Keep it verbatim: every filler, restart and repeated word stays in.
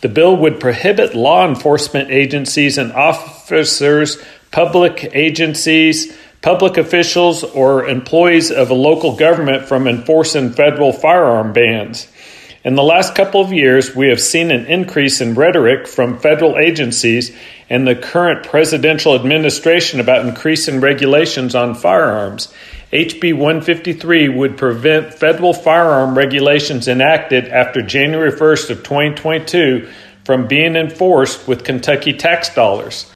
The bill would prohibit law enforcement agencies and officers, public agencies, public officials, or employees of a local government from enforcing federal firearm bans. In the last couple of years, we have seen an increase in rhetoric from federal agencies and the current presidential administration about increasing regulations on firearms. H B one fifty-three would prevent federal firearm regulations enacted after January first of twenty twenty-two from being enforced with Kentucky tax dollars.